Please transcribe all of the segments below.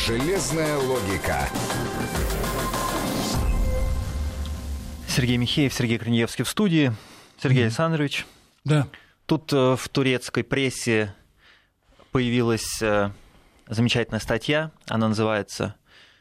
Железная логика. Сергей Михеев, Сергей Корнеевский в студии. Сергей Александрович. Да. Тут в турецкой прессе появилась замечательная статья. Она называется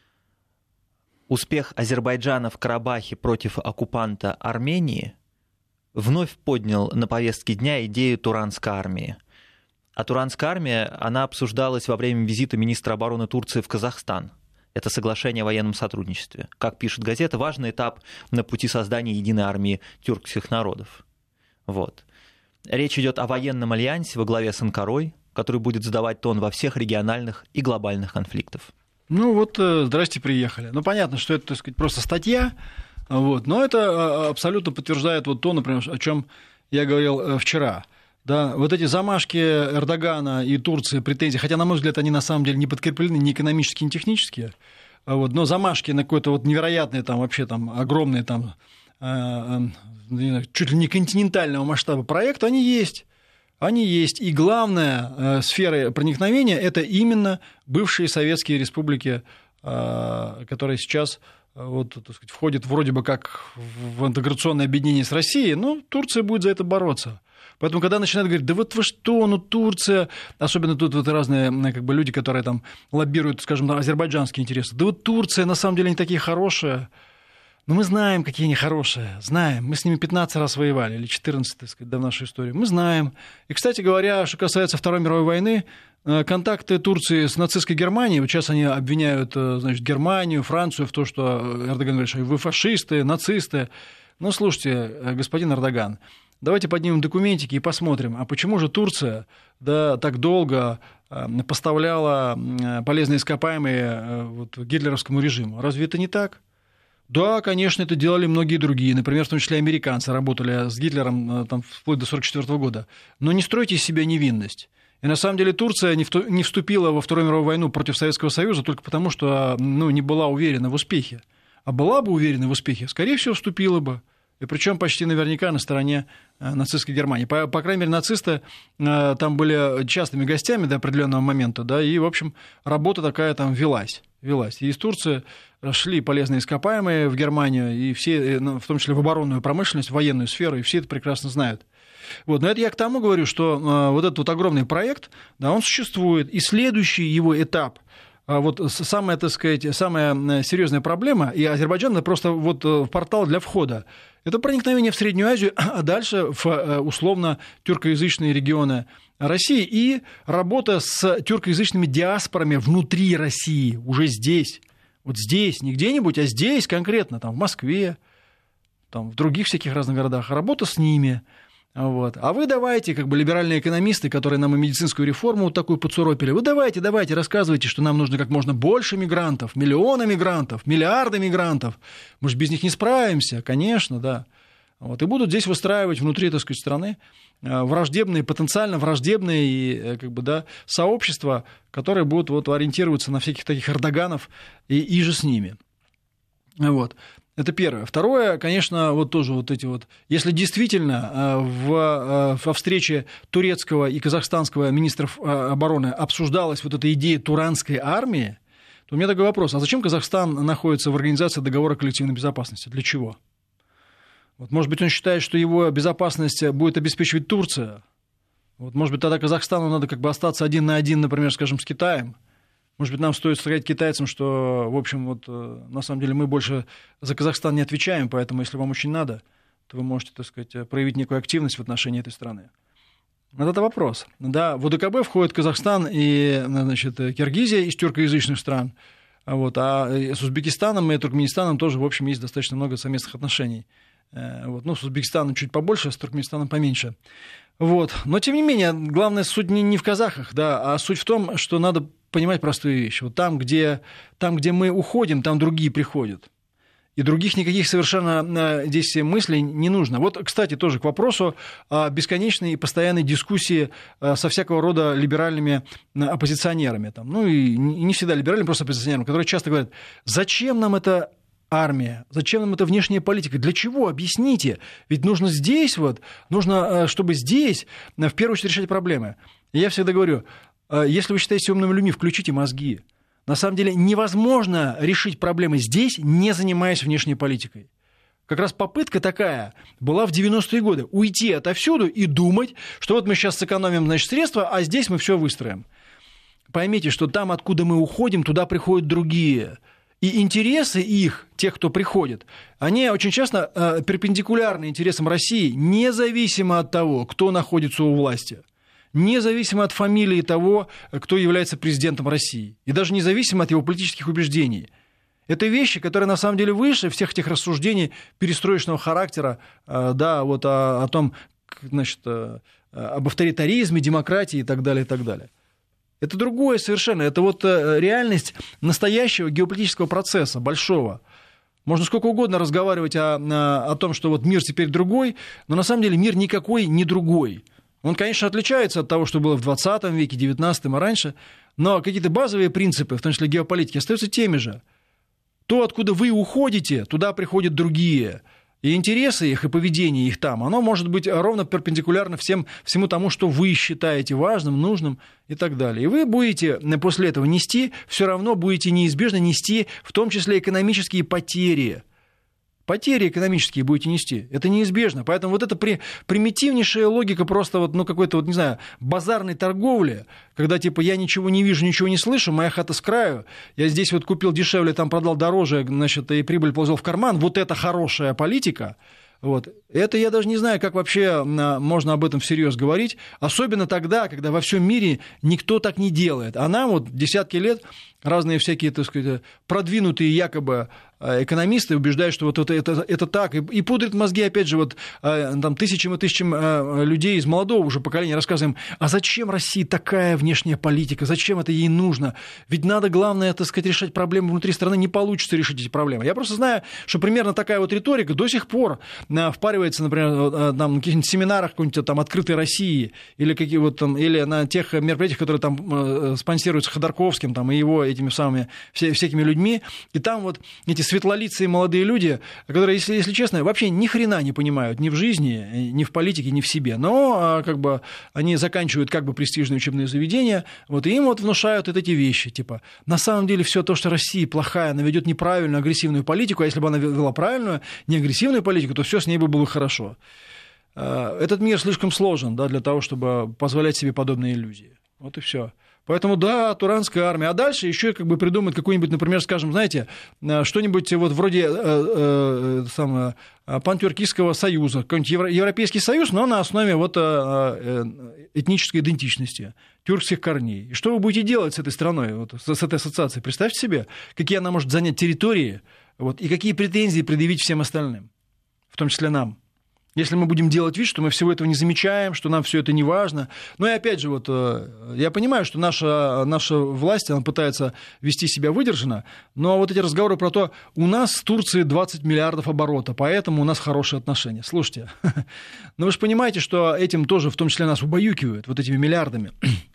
«Успех Азербайджана в Карабахе против оккупанта Армении вновь поднял на повестке дня идею Туранской армии». А Туранская армия, она обсуждалась во время визита министра обороны Турции в Казахстан. Это соглашение о военном сотрудничестве. Как пишет газета, важный этап на пути создания единой армии тюркских народов. Вот. Речь идет о военном альянсе во главе с Анкарой, который будет задавать тон во всех региональных и глобальных конфликтах. Ну вот, здрасте, приехали. Ну, понятно, что это, так сказать, просто статья, вот, но это абсолютно подтверждает вот то, например, о чем я говорил вчера. Да, вот эти замашки Эрдогана и Турции, претензии, хотя, на мой взгляд, они на самом деле не подкреплены ни экономически, ни технически, вот, но замашки на какой-то вот невероятный, там, вообще там, огромный, там, чуть ли не континентального масштаба проект, они есть. Они есть. И главная сфера проникновения – это именно бывшие советские республики, которые сейчас вот, так сказать, входят вроде бы как в интеграционное объединение с Россией, но Турция будет за это бороться. Поэтому, когда начинают говорить, да вот вы что, ну Турция, особенно тут вот разные как бы, люди, которые там лоббируют, скажем, азербайджанские интересы, да вот Турция, на самом деле, они такие хорошие. Но мы знаем, какие они хорошие, знаем. Мы с ними 15 раз воевали, или 14, так сказать, да, в нашей истории. Мы знаем. И, кстати говоря, что касается Второй мировой войны, контакты Турции с нацистской Германией, вот сейчас они обвиняют, значит, Германию, Францию в том, что Эрдоган говорит, что вы фашисты, нацисты. Ну, слушайте, господин Эрдоган, давайте поднимем документики и посмотрим, а почему же Турция, да, так долго поставляла полезные ископаемые вот, гитлеровскому режиму? Разве это не так? Да, конечно, это делали многие другие, например, в том числе американцы работали с Гитлером там, вплоть до 1944 года. Но не стройте из себя невинность. И на самом деле Турция не вступила во Вторую мировую войну против Советского Союза только потому, что не была уверена в успехе. А была бы уверена в успехе, скорее всего, вступила бы. И причем почти наверняка на стороне нацистской Германии. По крайней мере, нацисты там были частыми гостями до определенного момента, да, и, в общем, работа такая там велась. И из Турции шли полезные ископаемые в Германию, и все, в том числе в оборонную промышленность, в военную сферу, и все это прекрасно знают. Вот. Но это я к тому говорю, что вот этот вот огромный проект, да, он существует, и следующий его этап, вот самая, так сказать, самая серьезная проблема, и Азербайджан это просто вот портал для входа, это проникновение в Среднюю Азию, а дальше в условно тюркоязычные регионы России и работа с тюркоязычными диаспорами внутри России, уже здесь. Вот здесь, не где-нибудь, а здесь конкретно, там, в Москве, там, в других всяких разных городах, работа с ними. Вот. А вы давайте, как бы либеральные экономисты, которые нам и медицинскую реформу вот такую подсуропили, вы давайте, рассказывайте, что нам нужно как можно больше мигрантов, миллионы мигрантов, миллиарды мигрантов. Мы же без них не справимся, конечно, да. Вот. И будут здесь выстраивать внутри, так сказать, страны враждебные, потенциально враждебные как бы, да, сообщества, которые будут вот, ориентироваться на всяких таких Эрдоганов и же с ними. Вот. Это первое. Второе, конечно, вот тоже вот эти вот... Если действительно во встрече турецкого и казахстанского министров обороны обсуждалась вот эта идея Туранской армии, то у меня такой вопрос. А зачем Казахстан находится в Организации договора коллективной безопасности? Для чего? Вот, может быть, он считает, что его безопасность будет обеспечивать Турция. Вот, может быть, тогда Казахстану надо как бы остаться один на один, например, скажем, с Китаем. Может быть, нам стоит сказать китайцам, что, в общем, вот, на самом деле мы больше за Казахстан не отвечаем, поэтому, если вам очень надо, то вы можете, так сказать, проявить некую активность в отношении этой страны. Вот это вопрос. Да, в ОДКБ входит Казахстан и, значит, Киргизия из тюркоязычных стран, вот, а с Узбекистаном и Туркменистаном тоже, в общем, есть достаточно много совместных отношений. Вот, ну, с Узбекистаном чуть побольше, с Туркменистаном поменьше. Вот. Но, тем не менее, главная суть не в казахах, да, а суть в том, что надо понимать простую вещь. Вот там, где мы уходим, там другие приходят. И других никаких совершенно здесь мыслей не нужно. Вот, кстати, тоже к вопросу о бесконечной и постоянной дискуссии со всякого рода либеральными оппозиционерами. Там, ну, и не всегда либеральными, просто оппозиционерами, которые часто говорят, зачем нам это армия, зачем нам эта внешняя политика, для чего, объясните, ведь нужно здесь, вот, нужно, чтобы здесь, в первую очередь, решать проблемы. И я всегда говорю, если вы считаете умными людьми, включите мозги. На самом деле невозможно решить проблемы здесь, не занимаясь внешней политикой. Как раз попытка такая была в 90-е годы. Уйти отовсюду и думать, что вот мы сейчас сэкономим, значит, средства, а здесь мы все выстроим. Поймите, что там, откуда мы уходим, туда приходят другие. И интересы их, тех, кто приходит, они очень часто перпендикулярны интересам России, независимо от того, кто находится у власти. Независимо от фамилии того, кто является президентом России. И даже независимо от его политических убеждений. Это вещи, которые на самом деле выше всех этих рассуждений перестроечного характера, да, вот о том, значит, об авторитаризме, демократии и так далее, и так далее. Это другое совершенно. Это вот реальность настоящего геополитического процесса, большого. Можно сколько угодно разговаривать о том, что вот мир теперь другой, но на самом деле мир никакой не другой. Он, конечно, отличается от того, что было в 20 веке, 19 и раньше, но какие-то базовые принципы, в том числе геополитики, остаются теми же. То, откуда вы уходите, туда приходят другие. И интересы их, и поведение их там, оно может быть ровно перпендикулярно всему тому, что вы считаете важным, нужным и так далее. И вы будете после этого нести, все равно будете неизбежно нести, в том числе экономические потери. Потери экономические будете нести. Это неизбежно. Поэтому вот эта примитивнейшая логика просто вот, ну, какой-то, вот, не знаю, базарной торговли, когда типа я ничего не вижу, ничего не слышу, моя хата с краю, я здесь вот купил дешевле, там продал дороже, значит, и прибыль ползла в карман. Вот это хорошая политика. Вот. Это я даже не знаю, как вообще можно об этом всерьез говорить, особенно тогда, когда во всем мире никто так не делает. А нам вот десятки лет разные всякие, так сказать, продвинутые якобы экономисты убеждают, что вот это так, и пудрят мозги, опять же, вот там тысячам и тысячам людей из молодого уже поколения, рассказываем, а зачем России такая внешняя политика, зачем это ей нужно, ведь надо, главное, так сказать, решать проблемы внутри страны, не получится решить эти проблемы. Я просто знаю, что примерно такая вот риторика до сих пор впаривается, например, там, на каких-нибудь семинарах какой-нибудь там «Открытой России» или, или на тех мероприятиях, которые там спонсируются Ходорковским там, и его этими самыми всякими людьми, и там вот эти светлолицые молодые люди, которые, если честно, вообще ни хрена не понимают ни в жизни, ни в политике, ни в себе, но как бы они заканчивают как бы престижные учебные заведения, вот, и им вот внушают вот эти вещи, типа, на самом деле все то, что Россия плохая, она ведет неправильную агрессивную политику, а если бы она вела правильную, не агрессивную политику, то все с ней бы было хорошо. Этот мир слишком сложен, да, для того, чтобы позволять себе подобные иллюзии. Вот и все. Поэтому, да, туранская армия. А дальше еще как бы придумать какую-нибудь, например, скажем, знаете, что-нибудь вот вроде пантюркистского союза, какой-нибудь Европейский союз, но на основе вот этнической идентичности, тюркских корней. И что вы будете делать с этой страной, вот, с этой ассоциацией? Представьте себе, какие она может занять территории, вот, и какие претензии предъявить всем остальным, в том числе нам. Если мы будем делать вид, что мы всего этого не замечаем, что нам все это не важно. Ну и опять же, вот, я понимаю, что наша власть, она пытается вести себя выдержанно, но вот эти разговоры про то, у нас с Турцией 20 миллиардов оборота, поэтому у нас хорошие отношения. Слушайте, ну вы же понимаете, что этим тоже в том числе нас убаюкивают, вот этими миллиардами.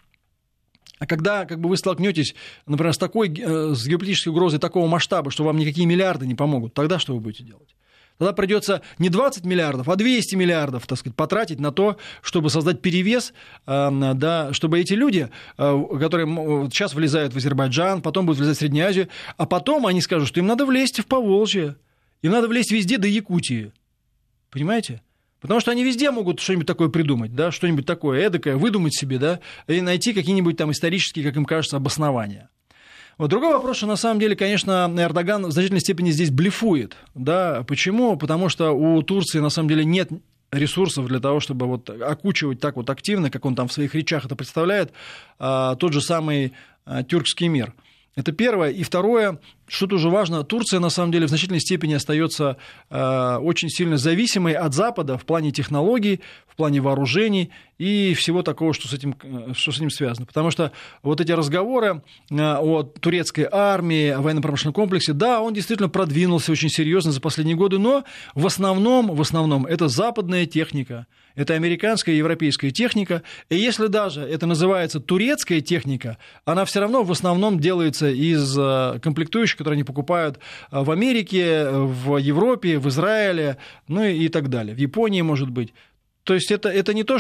А когда как бы, вы столкнетесь, например, с геополитической угрозой такого масштаба, что вам никакие миллиарды не помогут, тогда что вы будете делать? Тогда придется не 20 миллиардов, а 200 миллиардов, так сказать, потратить на то, чтобы создать перевес, да, чтобы эти люди, которые сейчас влезают в Азербайджан, потом будут влезать в Среднюю Азию, а потом они скажут, что им надо влезть в Поволжье, им надо влезть везде до Якутии. Понимаете? Потому что они везде могут что-нибудь такое придумать, да, что-нибудь такое эдакое, выдумать себе, да, и найти какие-нибудь там исторические, как им кажется, обоснования. Вот другой вопрос, что на самом деле, конечно, Эрдоган в значительной степени здесь блефует. Да? Почему? Потому что у Турции на самом деле нет ресурсов для того, чтобы вот окучивать так вот активно, как он там в своих речах это представляет, тот же самый тюркский мир. Это первое. И второе, что тоже важно, Турция на самом деле в значительной степени остается очень сильно зависимой от Запада в плане технологий, в плане вооружений и всего такого, что с этим связано. Потому что вот эти разговоры о турецкой армии, о военно-промышленном комплексе, да, он действительно продвинулся очень серьезно за последние годы, но в основном это западная техника. Это американская и европейская техника. И если даже это называется турецкая техника, она все равно в основном делается из комплектующих, которые они покупают в Америке, в Европе, в Израиле, ну и так далее. В Японии, может быть. То есть это не то,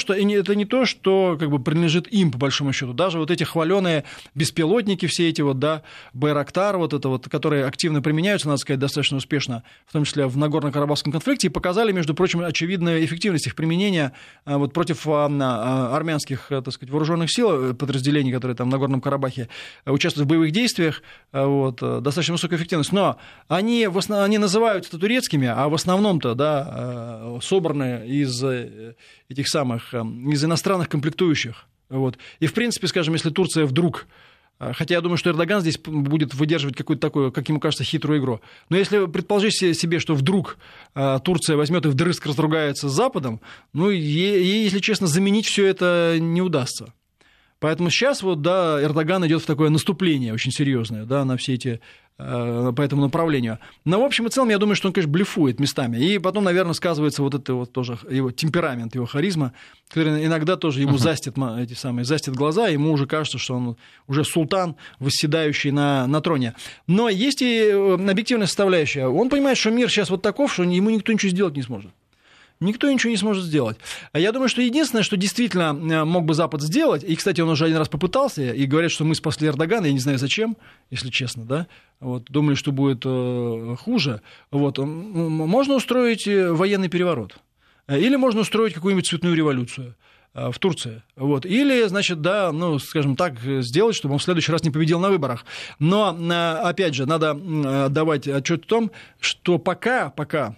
что как бы принадлежит им, по большому счету. Даже вот эти хваленые беспилотники, все эти вот, да, Байрактар, вот это вот, которые активно применяются, надо сказать, достаточно успешно, в том числе в Нагорно-Карабахском конфликте, и показали, между прочим, очевидную эффективность их применения вот против армянских, так сказать, вооруженных сил, подразделений, которые там в Нагорном Карабахе участвуют в боевых действиях, вот, достаточно высокая эффективность. Но они называются турецкими, а в основном-то, да, собраны из этих самых, из иностранных комплектующих. Вот. И, в принципе, скажем, если Турция вдруг, хотя я думаю, что Эрдоган здесь будет выдерживать какую-то такую, как ему кажется, хитрую игру, но если предположить себе, что вдруг Турция возьмет и вдрызг разругается с Западом, ну, ей, если честно, заменить все это не удастся. Поэтому сейчас вот, да, Эрдоган идет в такое наступление очень серьезное, да, на все эти, по этому направлению. Но в общем и целом, я думаю, что он, конечно, блефует местами. И потом, наверное, сказывается вот это вот тоже его темперамент, его харизма, который иногда тоже ему застит глаза, ему уже кажется, что он уже султан, восседающий на троне. Но есть и объективная составляющая. Он понимает, что мир сейчас вот таков, что ему никто ничего сделать не сможет. Никто ничего не сможет сделать. Я думаю, что единственное, что действительно мог бы Запад сделать, и, кстати, он уже один раз попытался, и говорят, что мы спасли Эрдогана, я не знаю зачем, если честно, да, вот, думали, что будет хуже, вот, можно устроить военный переворот, или можно устроить какую-нибудь цветную революцию в Турции. Вот. Или, значит, да, ну, скажем так, сделать, чтобы он в следующий раз не победил на выборах. Но, опять же, надо давать отчет о том, что пока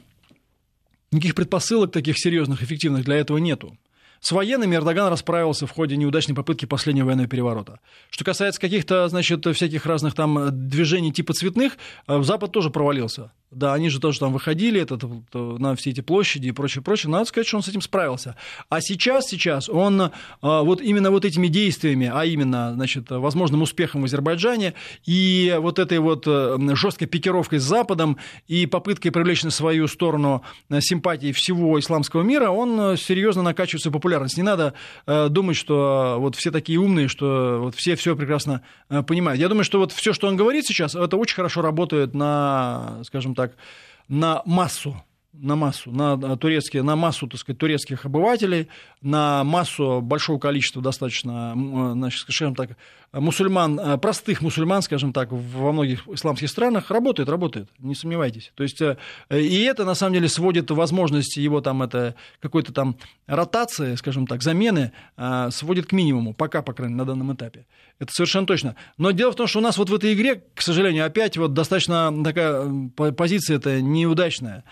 никаких предпосылок таких серьезных, эффективных для этого нету. С военными Эрдоган расправился в ходе неудачной попытки последнего военного переворота. Что касается каких-то, значит, всяких разных там движений типа цветных, Запад тоже провалился. Да, они же тоже там выходили на все эти площади и прочее. Надо сказать, что он с этим справился. А сейчас он вот именно вот этими действиями, а именно, значит, возможным успехом в Азербайджане и вот этой вот жесткой пикировкой с Западом и попыткой привлечь на свою сторону симпатии всего исламского мира, он серьезно накачивает свою популярность. Не надо думать, что вот все такие умные, что вот все прекрасно понимают. Я думаю, что вот все, что он говорит сейчас, это очень хорошо работает на, скажем так, на массу, на массу, так сказать, турецких обывателей, на массу большого количества достаточно, значит, скажем так, мусульман, простых мусульман, скажем так, во многих исламских странах работает, не сомневайтесь. То есть, и это, на самом деле, сводит возможность его там, какой-то там ротации, скажем так, замены, сводит к минимуму, пока, по крайней мере, на данном этапе. Это совершенно точно. Но дело в том, что у нас вот в этой игре, к сожалению, опять вот достаточно такая позиция-то неудачная.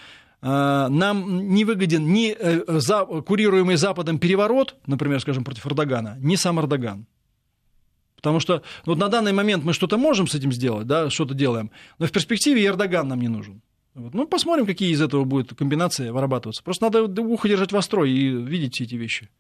Нам не выгоден ни курируемый Западом переворот, например, скажем, против Эрдогана, ни сам Эрдоган. Потому что вот на данный момент мы что-то можем с этим сделать, да, что-то делаем, но в перспективе и Эрдоган нам не нужен. Вот. Ну, посмотрим, какие из этого будут комбинации вырабатываться. Просто надо ухо держать востро и видеть все эти вещи.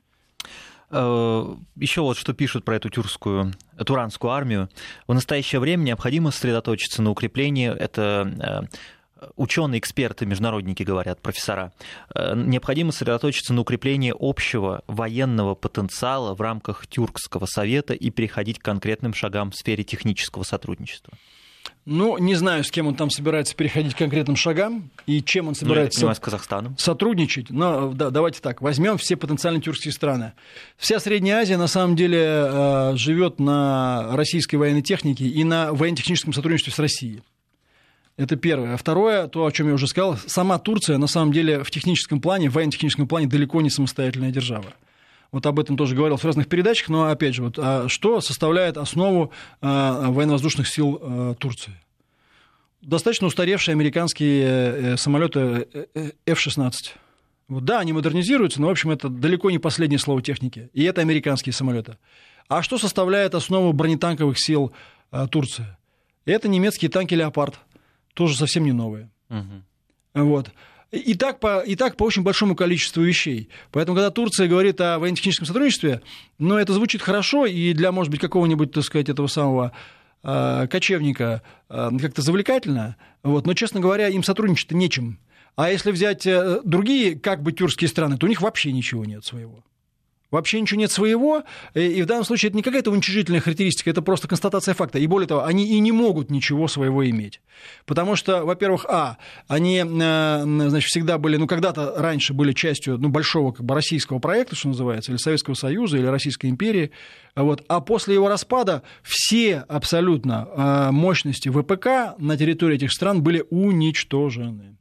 Еще вот что пишут про эту туранскую армию. В настоящее время необходимо сосредоточиться на укреплении, это ученые, эксперты, международники говорят, профессора, необходимо сосредоточиться на укреплении общего военного потенциала в рамках Тюркского совета и переходить к конкретным шагам в сфере технического сотрудничества. Ну, не знаю, с кем он там собирается переходить к конкретным шагам и чем он собирается с Казахстаном сотрудничать. Но да, давайте так, возьмем все потенциально тюркские страны. Вся Средняя Азия, на самом деле, живет на российской военной технике и на военно-техническом сотрудничестве с Россией. Это первое. А второе, то, о чем я уже сказал, сама Турция, на самом деле, в техническом плане, в военно-техническом плане далеко не самостоятельная держава. Вот об этом тоже говорил в разных передачах, но, опять же, вот, что составляет основу военно-воздушных сил Турции? Достаточно устаревшие американские самолеты F-16. Вот, да, они модернизируются, но, в общем, это далеко не последнее слово техники. И это американские самолеты. А что составляет основу бронетанковых сил Турции? Это немецкие танки «Леопард», тоже совсем не новые. Вот. И так по очень большому количеству вещей. Поэтому, когда Турция говорит о военно-техническом сотрудничестве, ну, это звучит хорошо, и для, может быть, какого-нибудь, так сказать, этого самого кочевника как-то завлекательно, вот, но, честно говоря, им сотрудничать-то нечем. А если взять другие, как бы, тюркские страны, то у них вообще ничего нет своего. Вообще ничего нет своего, и в данном случае это не какая-то уничижительная характеристика, это просто констатация факта. И более того, они и не могут ничего своего иметь. Потому что, во-первых, они, значит, всегда были, когда-то раньше были частью большого российского проекта, что называется, или Советского Союза, или Российской империи. А после его распада все абсолютно мощности ВПК на территории этих стран были уничтожены.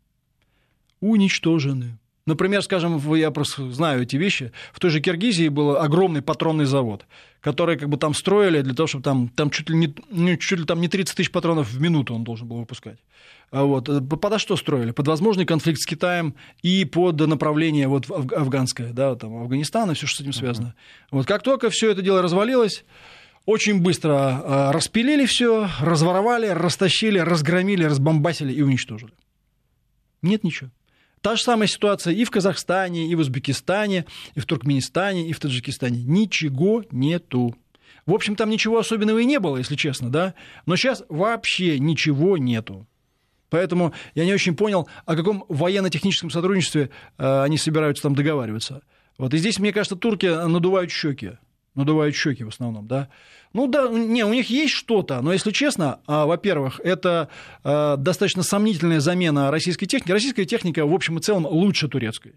Например, скажем, я просто знаю эти вещи, в той же Киргизии был огромный патронный завод, который там строили для того, чтобы там чуть ли не 30 тысяч патронов в минуту он должен был выпускать. Подо что строили? Под возможный конфликт с Китаем и под направление афганское, Афганистан и все, что с этим связано. Как только все это дело развалилось, очень быстро распилили все, разворовали, растащили, разгромили, разбомбасили и уничтожили. Нет ничего. Та же самая ситуация и в Казахстане, и в Узбекистане, и в Туркменистане, и в Таджикистане. Ничего нету. В общем, там ничего особенного и не было, если честно, да? Но сейчас вообще ничего нету. Поэтому я не очень понял, о каком военно-техническом сотрудничестве они собираются там договариваться. И здесь, мне кажется, турки надувают щеки в основном, да. У них есть что-то, но, если честно, во-первых, это достаточно сомнительная замена российской техники. Российская техника, в общем и целом, лучше турецкой.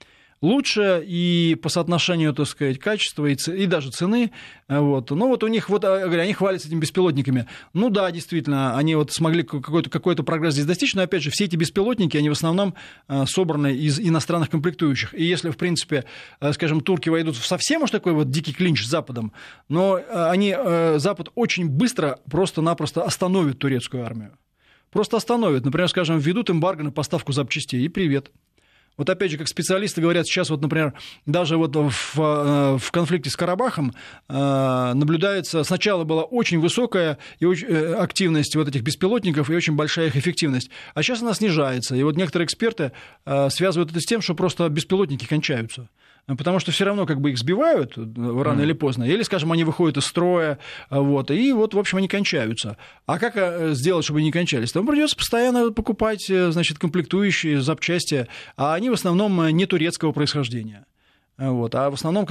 Лучше и по соотношению, так сказать, качества и даже цены. Но у них, они хвалятся этими беспилотниками. Да, действительно, они смогли какой-то прогресс здесь достичь, но, опять же, все эти беспилотники, они в основном собраны из иностранных комплектующих. И если, в принципе, скажем, турки войдут в совсем уж такой дикий клинч с Западом, но Запад очень быстро просто-напросто остановит турецкую армию. Просто остановит. Например, скажем, введут эмбарго на поставку запчастей, и привет. Опять же, как специалисты говорят, сейчас, например, даже в конфликте с Карабахом наблюдается, сначала была очень высокая активность этих беспилотников и очень большая их эффективность, а сейчас она снижается. И некоторые эксперты связывают это с тем, что просто беспилотники кончаются. Потому что все равно их сбивают рано или поздно, или, скажем, они выходят из строя, и в общем, они кончаются. А как сделать, чтобы они не кончались? Там придется постоянно покупать, значит, комплектующие, запчасти, а они в основном не турецкого происхождения. А в основном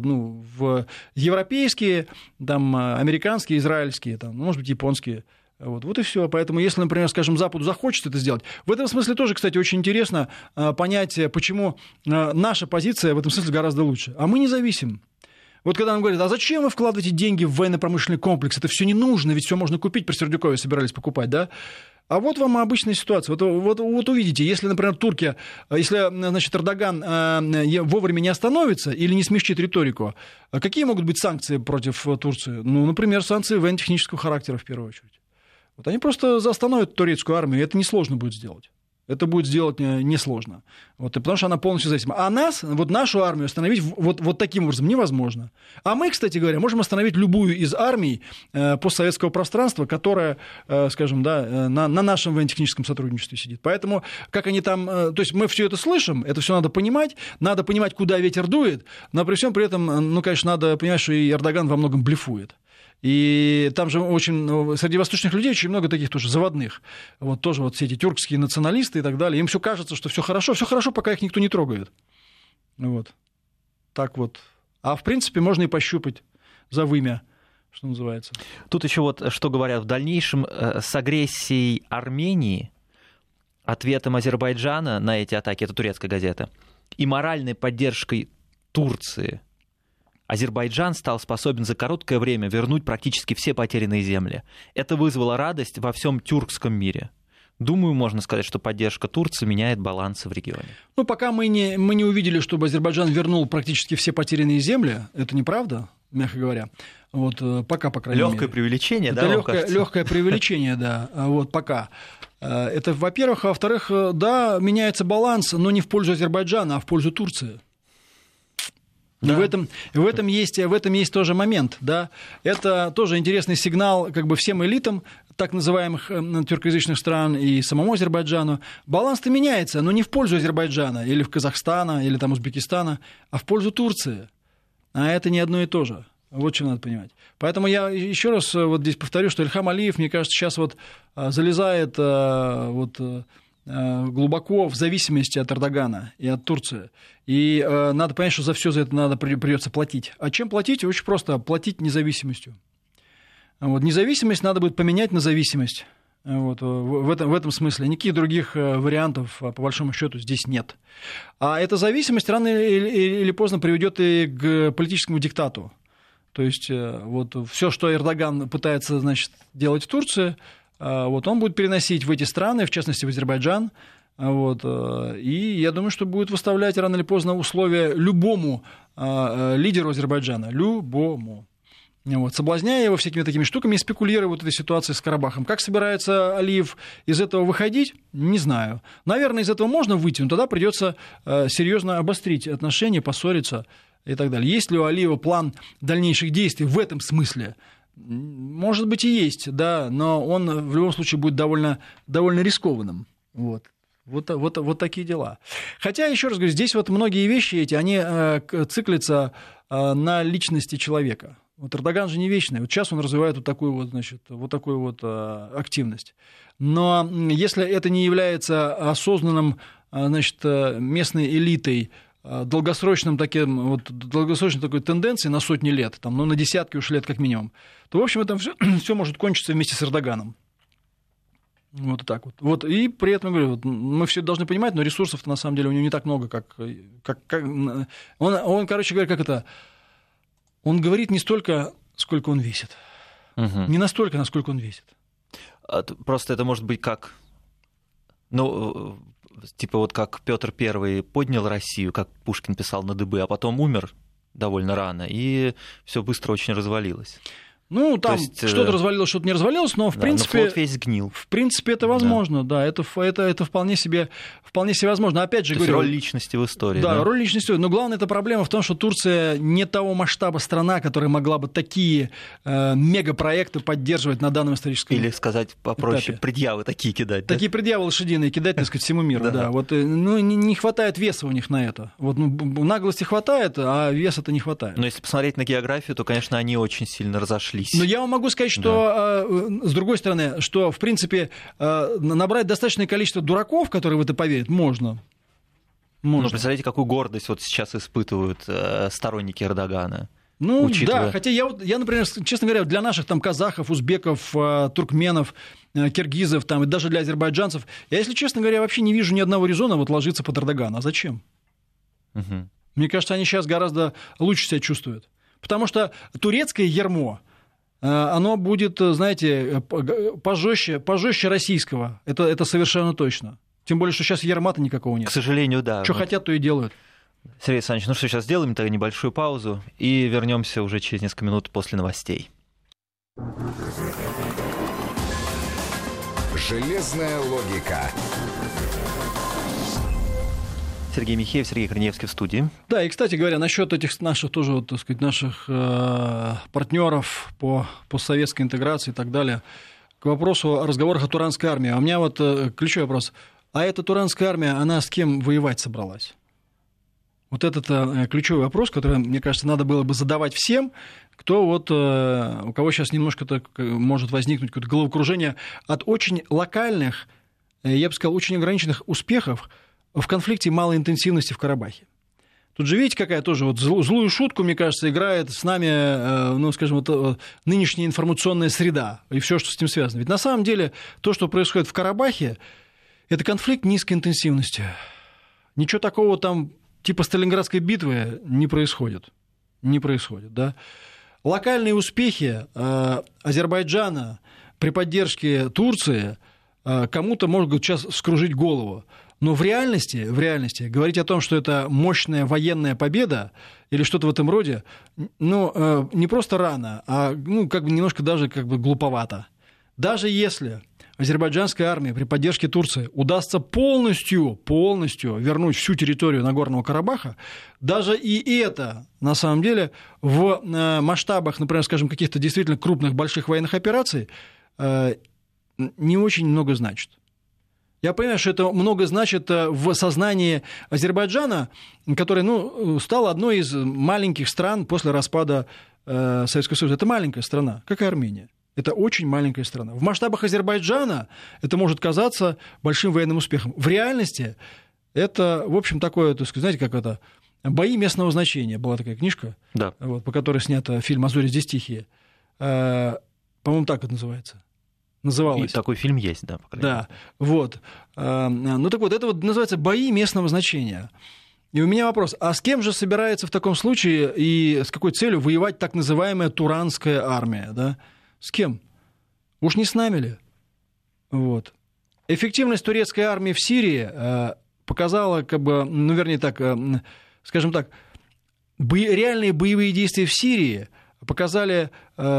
европейские, американские, израильские, может быть, японские. Вот и все. Поэтому, если, например, скажем, Западу захочется это сделать, в этом смысле тоже, кстати, очень интересно понять, почему наша позиция в этом смысле гораздо лучше. А мы не зависим. Когда нам говорят, а зачем вы вкладываете деньги в военно-промышленный комплекс? Это все не нужно, ведь все можно купить. При Сердюкове собирались покупать, да? А вам обычная ситуация. Вот увидите, если, например, Турция, если, значит, Эрдоган вовремя не остановится или не смягчит риторику, какие могут быть санкции против Турции? Например, санкции военно-технического характера в первую очередь. Они просто остановят турецкую армию, и это несложно будет сделать. Это будет сделать несложно. Потому что она полностью зависима. А нашу армию остановить таким образом невозможно. А мы, кстати говоря, можем остановить любую из армий постсоветского пространства, которая, скажем, на нашем военно-техническом сотрудничестве сидит. Поэтому, как они там... То есть мы все это слышим, это все надо понимать, куда ветер дует, но при всем при этом, конечно, надо понимать, что и Эрдоган во многом блефует. И там же среди восточных людей очень много таких тоже заводных. Тоже все эти тюркские националисты и так далее. Им все кажется, что все хорошо, пока их никто не трогает. Так. А в принципе можно и пощупать за вымя, что называется. Тут еще что говорят в дальнейшем с агрессией Армении, ответом Азербайджана на эти атаки, это турецкая газета, и моральной поддержкой Турции. Азербайджан стал способен за короткое время вернуть практически все потерянные земли. Это вызвало радость во всем тюркском мире. Думаю, можно сказать, что поддержка Турции меняет балансы в регионе. Пока мы не увидели, чтобы Азербайджан вернул практически все потерянные земли, это неправда, мягко говоря. Пока, по крайней мере. Легкое преувеличение, да? Легкое преувеличение, да. Пока. Это, во-первых. А во-вторых, да, меняется баланс, но не в пользу Азербайджана, а в пользу Турции. Да. И в этом есть тоже момент, да. Это тоже интересный сигнал всем элитам так называемых тюркоязычных стран и самому Азербайджану. Баланс-то меняется, но не в пользу Азербайджана или Казахстана, или Узбекистана, а в пользу Турции. А это не одно и то же. Вот что надо понимать. Поэтому я еще раз здесь повторю, что Ильхам Алиев, мне кажется, сейчас залезает глубоко в зависимости от Эрдогана и от Турции. И надо понять, что за все за это придется платить. А чем платить? Очень просто. Платить независимостью. Вот, независимость надо будет поменять на зависимость. Вот, в этом смысле. Никаких других вариантов, по большому счету, здесь нет. А эта зависимость рано или поздно приведет и к политическому диктату. То есть вот, все, что Эрдоган пытается, значит, делать в Турции, вот, он будет переносить в эти страны, в частности в Азербайджан. Вот, и я думаю, что будет выставлять рано или поздно условия любому лидеру Азербайджана. Любому. Вот, соблазняя его всякими такими штуками и спекулируя вот этой ситуацией с Карабахом. Как собирается Алиев из этого выходить, не знаю. Наверное, из этого можно выйти, но тогда придется серьезно обострить отношения, поссориться и так далее. Есть ли у Алиева план дальнейших действий в этом смысле? Может быть, и есть, да, но он в любом случае будет довольно рискованным. Вот такие дела. Хотя, еще раз говорю, здесь вот многие вещи эти, они циклятся на личности человека. Вот Эрдоган же не вечный. Вот сейчас он развивает вот такую активность. Но если это не является осознанным, значит, местной элитой, долгосрочной такой тенденцией на сотни лет, там, на десятки уж лет как минимум, то, в общем, это все может кончиться вместе с Эрдоганом. Вот так вот. И при этом, говорю, вот, мы все должны понимать, но ресурсов-то на самом деле у него не так много, как он, короче говоря, как это... Он говорит не столько, сколько он весит. Угу. Не настолько, насколько он весит. Просто это может быть как... Ну, типа вот как Петр I поднял Россию, как Пушкин писал на дыбы, а потом умер довольно рано, и все быстро очень развалилось. Ну, там что-то развалилось, что-то не развалилось, но в принципе... Но флот весь сгнил. В принципе, это возможно, да, это вполне себе возможно. Опять же, то говорю... есть роль личности в истории. Да, роль личности. Но главная эта проблема в том, что Турция не того масштаба страна, которая могла бы такие мегапроекты поддерживать на данном историческом этапе. Или сказать попроще, предъявы такие кидать. Такие предъявы лошадиные кидать, так сказать, всему миру, да. Вот, ну, не хватает веса у них на это. Вот, наглости хватает, а веса-то не хватает. Но если посмотреть на географию, то, конечно, они очень сильно разошлись. Но я вам могу сказать, что, с другой стороны, что, в принципе, набрать достаточное количество дураков, которые в это поверят, можно. Ну, представляете, какую гордость вот сейчас испытывают сторонники Эрдогана. Ну, учитывая... да, хотя я, например, честно говоря, для наших там казахов, узбеков, туркменов, киргизов, там, и даже для азербайджанцев, я, если честно говоря, вообще не вижу ни одного резона вот ложиться под Эрдогана. А зачем? Угу. Мне кажется, они сейчас гораздо лучше себя чувствуют. Потому что турецкое ярмо, оно будет, знаете, пожестче российского. Это совершенно точно. Тем более, что сейчас ярма-то никакого нет. К сожалению, да. Что хотят, то и делают. Сергей Александрович, ну что, сейчас сделаем тогда небольшую паузу и вернемся уже через несколько минут после новостей. Железная логика. Сергей Михеев, Сергей Корнеевский в студии. Да, и, кстати говоря, насчет этих наших тоже, вот, так сказать, наших партнеров по постсоветской интеграции и так далее, к вопросу о разговорах о Туранской армии. А у меня вот ключевой вопрос. А эта Туранская армия, она с кем воевать собралась? Вот этот ключевой вопрос, который, мне кажется, надо было бы задавать всем, кто вот, у кого сейчас немножко так может возникнуть какое-то головокружение от очень локальных, я бы сказал, очень ограниченных успехов в конфликте малой интенсивности в Карабахе. Тут же видите, какая тоже вот злую шутку, мне кажется, играет с нами, ну, скажем, вот, нынешняя информационная среда и все, что с этим связано. Ведь на самом деле то, что происходит в Карабахе, это конфликт низкой интенсивности. Ничего такого там типа Сталинградской битвы не происходит. Не происходит, да. Локальные успехи Азербайджана при поддержке Турции кому-то могут сейчас вскружить голову. Но в реальности говорить о том, что это мощная военная победа или что-то в этом роде, ну, не просто рано, а ну, как бы немножко даже как бы глуповато. Даже если азербайджанской армии при поддержке Турции удастся полностью вернуть всю территорию Нагорного Карабаха, даже и это, на самом деле, в масштабах, например, скажем, каких-то действительно крупных больших военных операций не очень много значит. Я понимаю, что это много значит в сознании Азербайджана, который, ну, стал одной из маленьких стран после распада Советского Союза. Это маленькая страна, как и Армения. Это очень маленькая страна. В масштабах Азербайджана это может казаться большим военным успехом. В реальности это, в общем, такое, так сказать, знаете, как это, «Бои местного значения». Была такая книжка, Да. вот, по которой снят фильм «А зори здесь тихие». По-моему, так это называется. Называлось. И такой фильм есть, да, по крайней мере. Да, вот. Ну так вот, это вот называется «Бои местного значения». И у меня вопрос, а с кем же собирается в таком случае и с какой целью воевать так называемая Туранская армия, да? С кем? Уж не с нами ли? Вот. Эффективность турецкой армии в Сирии показала, как бы, ну, вернее так, скажем так, реальные боевые действия в Сирии показали,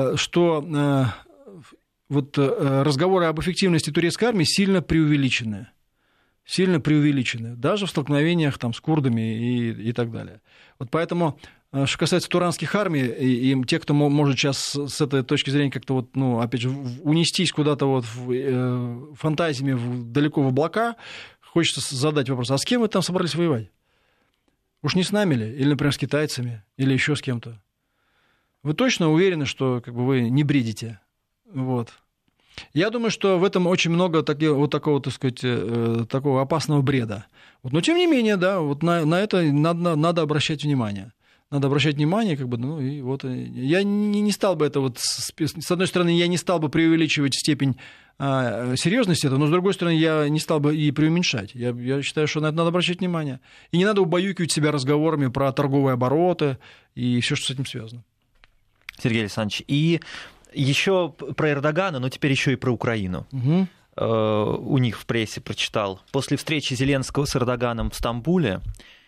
что вот разговоры об эффективности турецкой армии сильно преувеличены. Сильно преувеличены. Даже в столкновениях там, с курдами и так далее. Вот поэтому, что касается туранских армий, и те, кто может сейчас с этой точки зрения как-то, вот, ну, опять же, унестись куда-то вот фантазиями далеко в облака, хочется задать вопрос, а с кем вы там собрались воевать? Уж не с нами ли? Или, например, с китайцами? Или еще с кем-то? Вы точно уверены, что как бы, вы не бредите? Вот. Я думаю, что в этом очень много вот такого, так сказать, такого опасного бреда. Вот, но, тем не менее, да, вот на это надо обращать внимание. Надо обращать внимание, как бы, ну, и вот я не стал бы это вот, с одной стороны, я не стал бы преувеличивать степень серьезности этого, но, с другой стороны, я не стал бы и преуменьшать. Я считаю, что на это надо обращать внимание. И не надо убаюкивать себя разговорами про торговые обороты и все, что с этим связано. Сергей Александрович, и еще про Эрдогана, но теперь еще и про Украину. Угу. У них в прессе прочитал. После встречи Зеленского с Эрдоганом в Стамбуле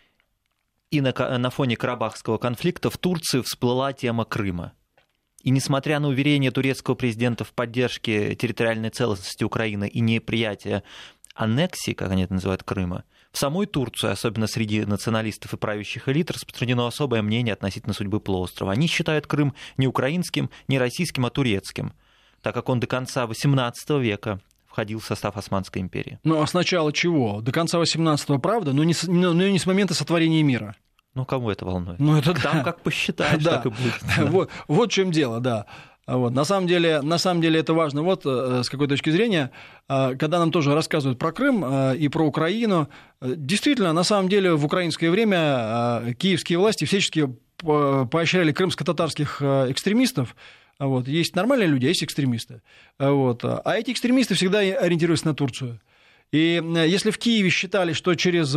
и на фоне Карабахского конфликта в Турции всплыла тема Крыма. И несмотря на уверение турецкого президента в поддержке территориальной целостности Украины и неприятие аннексии, как они это называют, Крыма, в самой Турции, особенно среди националистов и правящих элит, распространено особое мнение относительно судьбы полуострова. Они считают Крым не украинским, не российским, а турецким, так как он до конца XVIII века входил в состав Османской империи. Ну, а с начала чего? До конца XVIII, правда, но не с момента сотворения мира. Ну, кому это волнует? Ну, это там да. как посчитаешь, да. так и будет. Вот в чем дело, да. Вот. На самом деле это важно. Вот с какой точки зрения, когда нам тоже рассказывают про Крым и про Украину, действительно, на самом деле в украинское время киевские власти всячески поощряли крымско-татарских экстремистов. Вот. Есть нормальные люди, а есть экстремисты. Вот. А эти экстремисты всегда ориентируются на Турцию. И если в Киеве считали, что через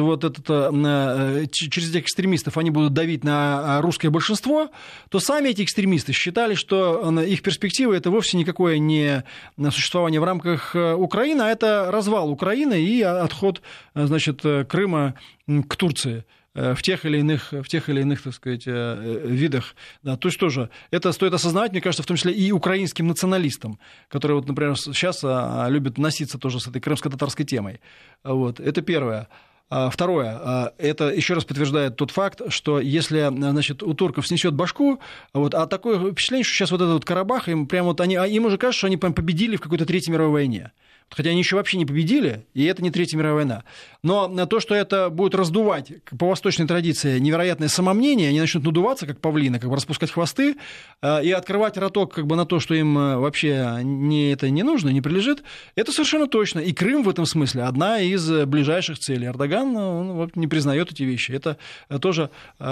этих экстремистов они будут давить на русское большинство, то сами эти экстремисты считали, что их перспектива – это вовсе никакое не существование в рамках Украины, а это развал Украины и отход, значит, Крыма к Турции. В тех или иных, так сказать, видах. Да, то есть тоже это стоит осознавать, мне кажется, в том числе и украинским националистам, которые, вот, например, сейчас любят носиться тоже с этой крымско-татарской темой. Вот, это первое. Второе, это еще раз подтверждает тот факт, что если, значит, у турков снесет башку, вот, а такое впечатление, что сейчас вот этот вот Карабах, им уже кажется, что они прям победили в какой-то Третьей мировой войне. Хотя они еще вообще не победили, и это не Третья мировая война. Но то, что это будет раздувать по восточной традиции невероятное самомнение, они начнут надуваться, как павлины, как бы распускать хвосты, и открывать роток как бы на то, что им вообще это не нужно, не прилежит, это совершенно точно. И Крым в этом смысле одна из ближайших целей. Эрдоган он не признает эти вещи. Это тоже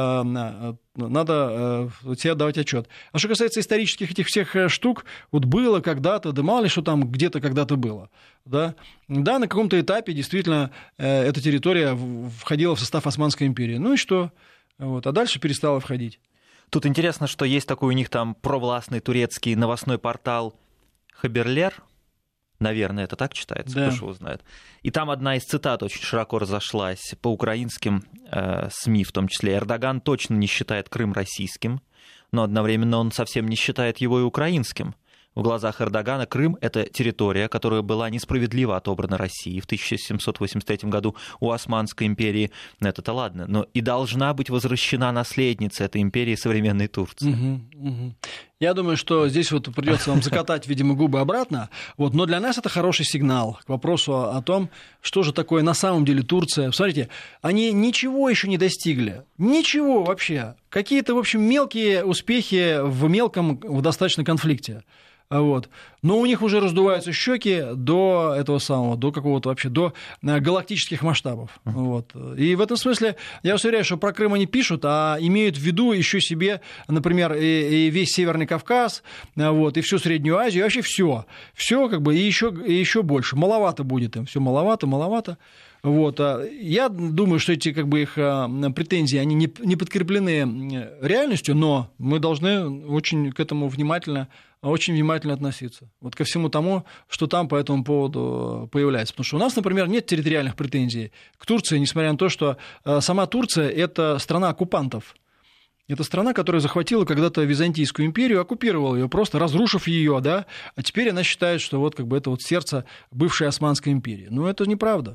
надо себе давать отчет. А что касается исторических этих всех штук, вот было когда-то, да мало ли что там где-то когда-то было. Да, на каком-то этапе действительно эта территория входила в состав Османской империи. Ну и что? Вот, а дальше перестала входить. Тут интересно, что есть такой у них там провластный турецкий новостной портал Хаберлер. Наверное, это так читается, да. Кто же его знает. И там одна из цитат очень широко разошлась по украинским СМИ, в том числе. Эрдоган точно не считает Крым российским, но одновременно он совсем не считает его и украинским. В глазах Эрдогана Крым — это территория, которая была несправедливо отобрана Россией в 1783 году у Османской империи. Это-то ладно, но и должна быть возвращена наследница этой империи современной Турции. Я думаю, что здесь вот придется вам закатать, видимо, губы обратно. Вот, но для нас это хороший сигнал к вопросу о том, что же такое на самом деле Турция. Смотрите, они ничего еще не достигли. Ничего вообще. Какие-то, в общем, мелкие успехи в мелком, в достаточно конфликте. Вот. Но у них уже раздуваются щеки до этого самого, до какого-то вообще, до галактических масштабов. Вот. И в этом смысле я вас уверяю, что про Крым они пишут, а имеют в виду еще себе, например, и весь Северный Кавказ, вот, и всю Среднюю Азию, и вообще все. Все как бы и еще больше. Маловато будет им, все маловато. Вот. Я думаю, что эти как бы, их претензии, они не подкреплены реальностью, но мы должны очень к этому очень внимательно относиться. Вот ко всему тому, что там по этому поводу появляется. Потому что у нас, например, нет территориальных претензий к Турции, несмотря на то, что сама Турция – это страна оккупантов. Это страна, которая захватила когда-то Византийскую империю, оккупировала ее, просто разрушив ее, да, а теперь она считает, что вот как бы это вот сердце бывшей Османской империи. Но это неправда.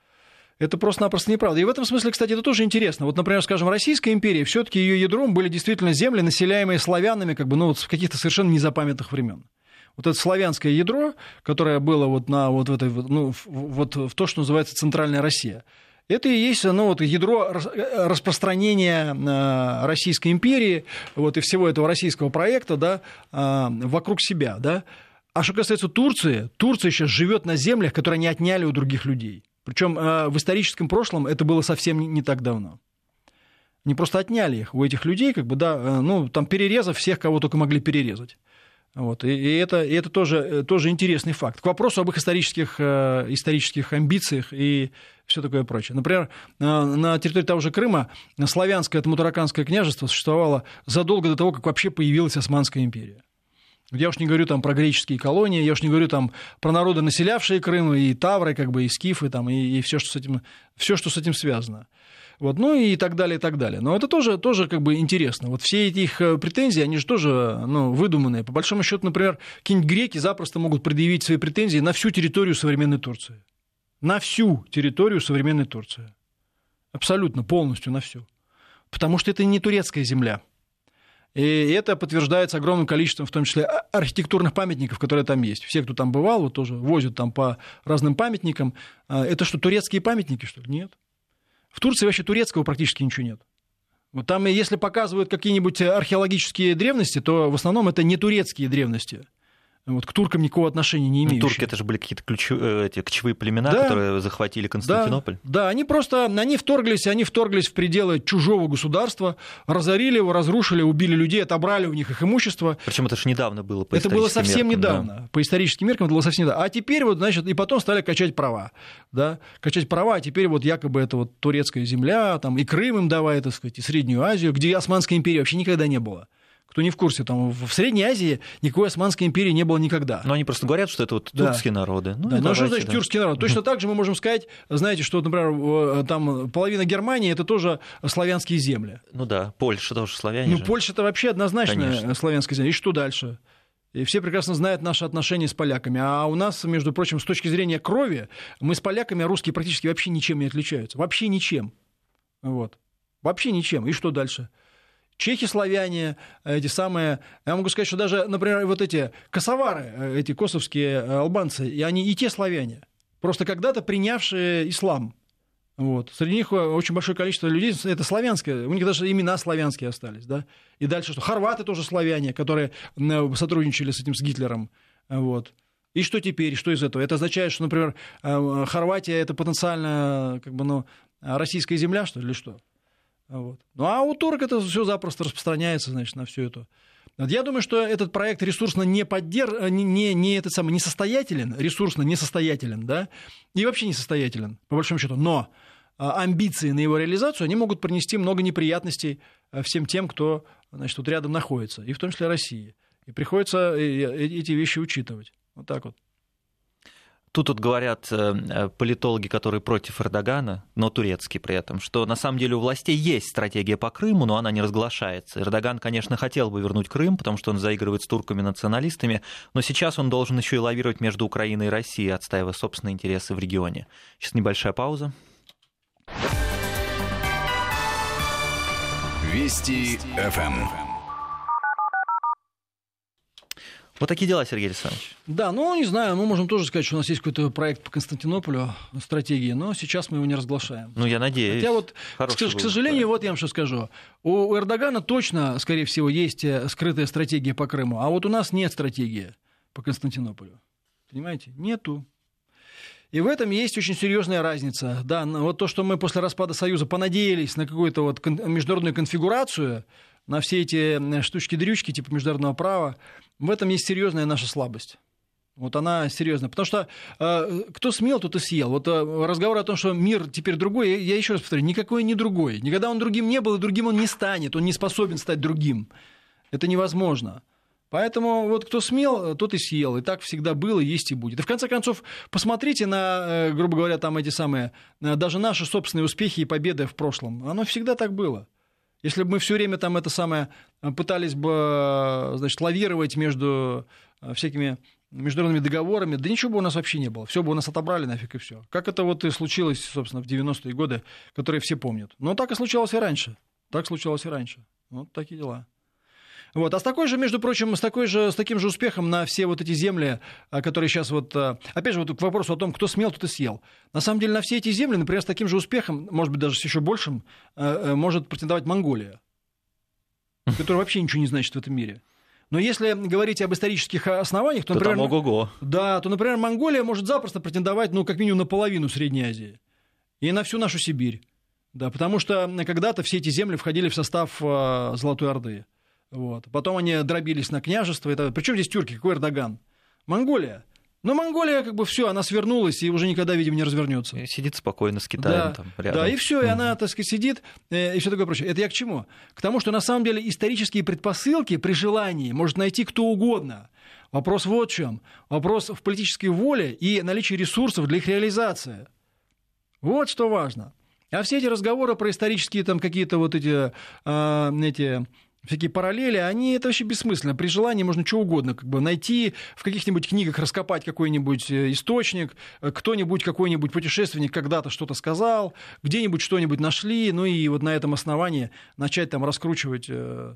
Это просто-напросто неправда. И в этом смысле, кстати, это тоже интересно. Вот, например, скажем, Российская империя, все-таки ее ядром были действительно земли, населяемые славянами, как бы, ну, вот с каких-то совершенно незапамятных времен. Вот это славянское ядро, которое было вот на вот в этой, ну, вот в то, что называется Центральная Россия, это и есть, ну, вот ядро распространения Российской империи, вот, и всего этого российского проекта, да, вокруг себя, да. А что касается Турции, Турция сейчас живет на землях, которые они отняли у других людей. Причем в историческом прошлом это было совсем не так давно. Они просто отняли их у этих людей, как бы, да, ну, там, перерезав всех, кого только могли перерезать. Вот. И это тоже интересный факт. К вопросу об их исторических амбициях и все такое прочее. Например, на территории того же Крыма славянское, это Мутараканское княжество существовало задолго до того, как вообще появилась Османская империя. Я уж не говорю там про греческие колонии, я уж не говорю там про народы, населявшие Крым, и тавры, как бы, и скифы, там, и все, что с этим связано. Вот, ну и так далее, и так далее. Но это тоже как бы интересно. Вот все эти их претензии, они же тоже, ну, выдуманные. По большому счету, например, какие-нибудь греки запросто могут предъявить свои претензии на всю территорию современной Турции. На всю территорию современной Турции. Абсолютно, полностью на всю. Потому что это не турецкая земля. И это подтверждается огромным количеством, в том числе, архитектурных памятников, которые там есть. Все, кто там бывал, вот тоже возят там по разным памятникам. Это что, турецкие памятники, что ли? Нет. В Турции вообще турецкого практически ничего нет. Вот там, если показывают какие-нибудь археологические древности, то в основном это не турецкие древности. Вот, к туркам никакого отношения не имеющие. Турки — это же были какие-то кочевые племена, да, которые захватили Константинополь. Да, они вторглись в пределы чужого государства, разорили его, разрушили, убили людей, отобрали у них их имущество. Причем это же недавно было по историческим меркам. Это было совсем недавно. Да. По историческим меркам это было совсем недавно. А теперь вот, значит, и потом стали качать права. Да? Качать права, а теперь вот якобы это вот турецкая земля, там, и Крым им давай, так сказать, и Среднюю Азию, где Османской империи вообще никогда не было. Кто не в курсе, там в Средней Азии никакой Османской империи не было никогда. Но они просто говорят, что это вот тюркские народы. Ну, да, что значит тюркский народ? Точно так же мы можем сказать, знаете, что, например, там половина Германии — это тоже славянские земли. Ну да, Польша тоже славяне. Ну, Польша — это вообще однозначно славянская земля. И что дальше? И все прекрасно знают наши отношения с поляками. А у нас, между прочим, с точки зрения крови, мы с поляками, а русские практически вообще ничем не отличаются. Вообще ничем. Вот. Вообще ничем. И что дальше? Чехи-славяне, эти самые, я могу сказать, что даже, например, вот эти косовары, эти косовские албанцы, и они и те славяне, просто когда-то принявшие ислам. Вот. Среди них очень большое количество людей, это славянское, у них даже имена славянские остались. Да? И дальше что? Хорваты тоже славяне, которые сотрудничали с Гитлером. Вот. И что теперь? Что из этого? Это означает, что, например, Хорватия — это потенциально как бы, российская земля, что ли, или что? Вот. Ну, а у турок это все запросто распространяется, значит, на всю эту. Я думаю, что этот проект ресурсно не состоятелен, ресурсно несостоятелен, да, и вообще несостоятелен, по большому счету. Но амбиции на его реализацию, они могут принести много неприятностей всем тем, кто, значит, вот рядом находится, и в том числе России. И приходится эти вещи учитывать. Вот так вот. Тут говорят политологи, которые против Эрдогана, но турецкие при этом, что на самом деле у властей есть стратегия по Крыму, но она не разглашается. Эрдоган, конечно, хотел бы вернуть Крым, потому что он заигрывает с турками-националистами, но сейчас он должен еще и лавировать между Украиной и Россией, отстаивая собственные интересы в регионе. Сейчас небольшая пауза. Вести ФМ. Вот такие дела, Сергей Александрович. Да, не знаю, мы можем тоже сказать, что у нас есть какой-то проект по Константинополю, стратегии, но сейчас мы его не разглашаем. Я надеюсь. Хотя вот, к сожалению, вот я вам что скажу. У Эрдогана точно, скорее всего, есть скрытая стратегия по Крыму, а вот у нас нет стратегии по Константинополю. Понимаете? Нету. И в этом есть очень серьезная разница. Да, вот то, что мы после распада Союза понадеялись на какую-то вот международную конфигурацию, на все эти штучки-дрючки типа международного права, в этом есть серьезная наша слабость. Вот она серьезная. Потому что кто смел, тот и съел. Вот разговор о том, что мир теперь другой, я еще раз повторю, никакой не другой. Никогда он другим не был, и другим он не станет. Он не способен стать другим. Это невозможно. Поэтому вот кто смел, тот и съел. И так всегда было, есть и будет. И в конце концов, посмотрите на, грубо говоря, там эти самые, даже наши собственные успехи и победы в прошлом. Оно всегда так было. Если бы мы все время там это самое пытались бы, значит, лавировать между всякими международными договорами, да ничего бы у нас вообще не было. Все бы у нас отобрали нафиг и все. Как это вот и случилось, собственно, в 90-е годы, которые все помнят. Но так и случалось и раньше. Вот такие дела. Вот. А с такой же, между прочим, с таким же успехом на все вот эти земли, которые сейчас вот... Опять же, вот к вопросу о том, кто смел, тот и съел. На самом деле, на все эти земли, например, с таким же успехом, может быть, даже с еще большим, может претендовать Монголия, которая вообще ничего не значит в этом мире. Но если говорить об исторических основаниях, то, например... Там ого-го. Да, то, например, Монголия может запросто претендовать, как минимум, на половину Средней Азии. И на всю нашу Сибирь. Да, потому что когда-то все эти земли входили в состав Золотой Орды. Вот. Потом они дробились на княжество. Причем здесь тюрки? Какой Эрдоган? Монголия. Но Монголия, все, она свернулась и уже никогда, видимо, не развернется. Сидит спокойно с Китаем там рядом. Да, и все, и она, так сказать, сидит, и все такое прочее. Это я к чему? К тому, что на самом деле исторические предпосылки при желании может найти кто угодно. Вопрос вот в чем. Вопрос в политической воле и наличии ресурсов для их реализации. Вот что важно. А все эти разговоры про исторические там какие-то вот эти всякие параллели, это вообще бессмысленно. При желании можно что угодно найти, в каких-нибудь книгах раскопать какой-нибудь источник, кто-нибудь, какой-нибудь путешественник когда-то что-то сказал, где-нибудь что-нибудь нашли, и вот на этом основании начать там раскручивать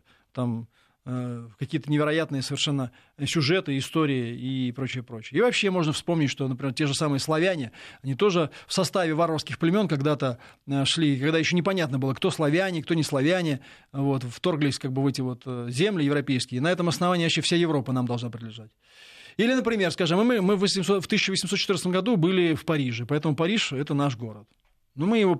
какие-то невероятные совершенно сюжеты, истории и прочее. И вообще можно вспомнить, что, например, те же самые славяне, они тоже в составе варварских племен когда-то шли, когда еще непонятно было, кто славяне, кто не славяне, вторглись в эти земли европейские. И на этом основании вообще вся Европа нам должна принадлежать. Или, например, скажем, мы в 1814 году были в Париже, поэтому Париж — это наш город. Мы его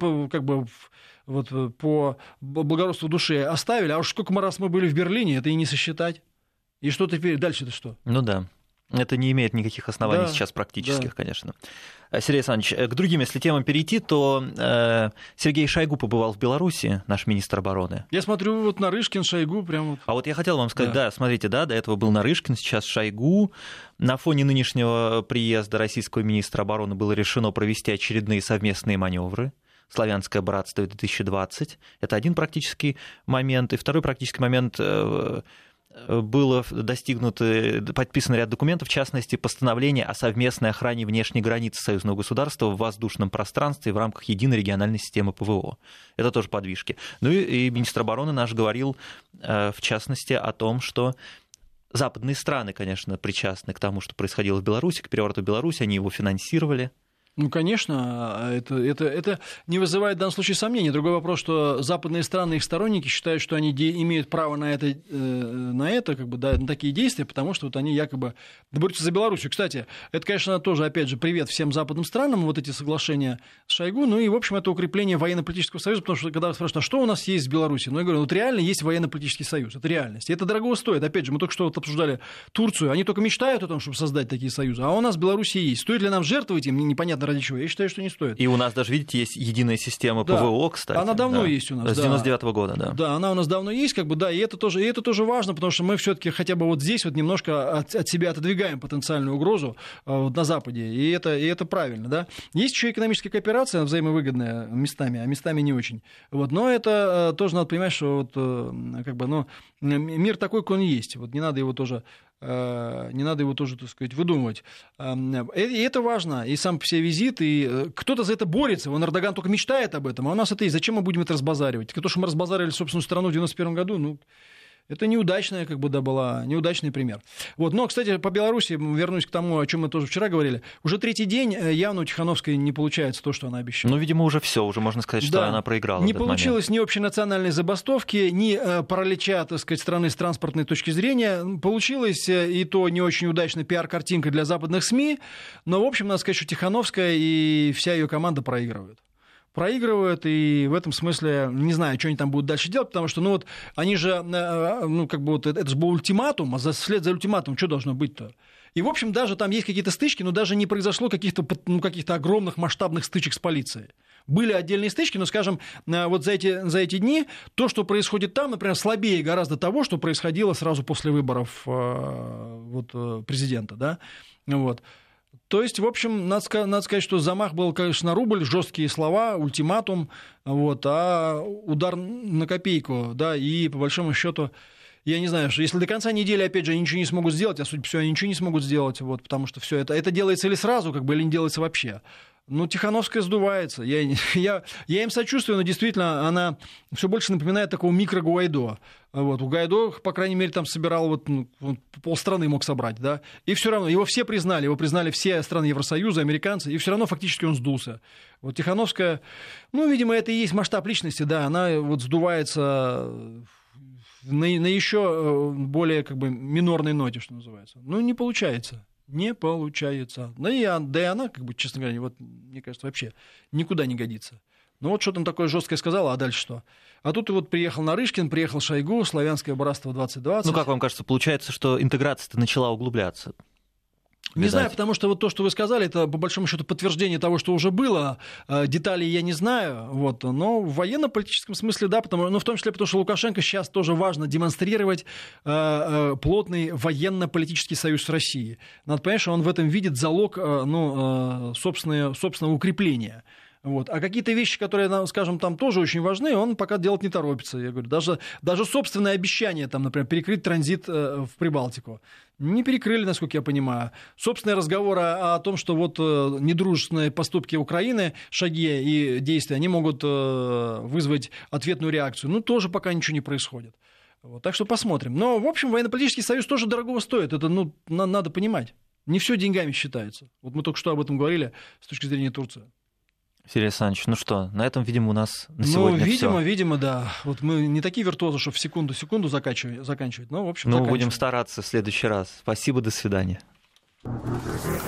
по благородству души оставили, а уж сколько раз мы были в Берлине, это и не сосчитать. И что теперь? Дальше-то что? Да. Это не имеет никаких оснований сейчас практических, конечно. Сергей Александрович, к другим, если темам перейти, то Сергей Шойгу побывал в Беларуси, наш министр обороны. Я смотрю, Нарышкин, Шойгу, прям А я хотел вам сказать, смотрите, до этого был Нарышкин, сейчас Шойгу. На фоне нынешнего приезда российского министра обороны было решено провести очередные совместные маневры. «Славянское братство 2020». Это один практический момент. И второй практический момент — было подписан ряд документов, в частности, постановление о совместной охране внешней границы союзного государства в воздушном пространстве в рамках единой региональной системы ПВО. Это тоже подвижки. И министр обороны наш говорил, в частности, о том, что западные страны, конечно, причастны к тому, что происходило в Беларуси, к перевороту в Беларуси, они его финансировали. Конечно, это не вызывает в данном случае сомнений. Другой вопрос, что западные страны, их сторонники считают, что они имеют право на такие действия, потому что они якобы борются за Белоруссию. Кстати, это, конечно, тоже, опять же, привет всем западным странам, эти соглашения с Шойгу, и, в общем, это укрепление военно-политического союза, потому что, когда спрашивают, а что у нас есть в Беларуси? Я говорю, реально есть военно-политический союз, это реальность. И это дорого стоит. Опять же, мы только что обсуждали Турцию, они только мечтают о том, чтобы создать такие союзы, а у нас в Беларуси есть. Стоит ли нам жертвовать им, непонятно ради чего. Я считаю, что не стоит. И у нас даже, видите, есть единая система ПВО, кстати. Она давно есть у нас. С 99-го года, да. Да, она у нас давно есть, и это тоже важно, потому что мы все-таки хотя бы здесь немножко от себя отодвигаем потенциальную угрозу на Западе, и это правильно, да. Есть еще экономическая кооперация взаимовыгодная местами, а местами не очень. Но это тоже надо понимать, что мир такой, какой он есть. Не надо его тоже, так сказать, выдумывать. И это важно. И сам по себе визит, и кто-то за это борется. Эрдоган только мечтает об этом, а у нас это есть. Зачем мы будем это разбазаривать? То, что мы разбазарили собственную страну в 91 году, Это неудачная, была неудачный пример. Вот. Но, кстати, по Беларуси, вернусь к тому, о чем мы тоже вчера говорили, уже третий день явно у Тихановской не получается то, что она обещала. Ну, видимо, уже все, уже можно сказать, что она проиграла. Не получилось ни общенациональной забастовки, ни паралича, так сказать, страны с транспортной точки зрения. Получилось и то не очень удачная пиар-картинка для западных СМИ, но, в общем, надо сказать, что Тихановская и вся ее команда проигрывают, и в этом смысле не знаю, что они там будут дальше делать, потому что, они же, это же был ультиматум, а вслед за ультиматумом что должно быть-то? И, в общем, даже там есть какие-то стычки, но даже не произошло каких-то огромных масштабных стычек с полицией. Были отдельные стычки, но, скажем, вот за эти дни то, что происходит там, например, слабее гораздо того, что происходило сразу после выборов президента, да, вот. То есть, в общем, надо сказать, что замах был, конечно, на рубль, жесткие слова, ультиматум, а удар на копейку, да, и по большому счету, я не знаю, что если до конца недели, опять же, они ничего не смогут сделать, а судя по всему, они ничего не смогут сделать, потому что все это делается или сразу, или не делается вообще. Тихановская сдувается. Я им сочувствую, но действительно она все больше напоминает такого микро-Гуайдо. У Гуайдо, по крайней мере, там собирал, полстраны мог собрать, да, и все равно его все признали, все страны Евросоюза, американцы, и все равно фактически он сдулся. Тихановская, видимо, это и есть масштаб личности, да, она сдувается на еще более минорной ноте, что называется. Не получается. Не получается. Да и она, честно говоря, мне кажется, вообще никуда не годится. Что там такое жесткое сказала, а дальше что? А тут приехал Нарышкин, приехал Шойгу, Славянское братство 2020. Как вам кажется, получается, что интеграция-то начала углубляться? Не знаю, потому что то, что вы сказали, это по большому счету подтверждение того, что уже было. Деталей я не знаю, но в военно-политическом смысле, да, в том числе потому, что Лукашенко сейчас тоже важно демонстрировать плотный военно-политический союз с Россией. Надо понять, что он в этом видит залог собственного укрепления. А какие-то вещи, которые, скажем, там тоже очень важны, он пока делать не торопится. Я говорю, даже собственное обещание, например, перекрыть транзит в Прибалтику, не перекрыли, насколько я понимаю. Собственные разговоры о том, что недружественные поступки Украины, шаги и действия, они могут вызвать ответную реакцию. Тоже пока ничего не происходит. Так что посмотрим. Но, в общем, военно-политический союз тоже дорогого стоит. Это надо понимать. Не все деньгами считается. Мы только что об этом говорили с точки зрения Турции. Сергей Александрович, на этом, видимо, у нас на сегодня всё. Видимо, да. Мы не такие виртуозы, что в секунду заканчивать. В общем, будем стараться в следующий раз. Спасибо, до свидания.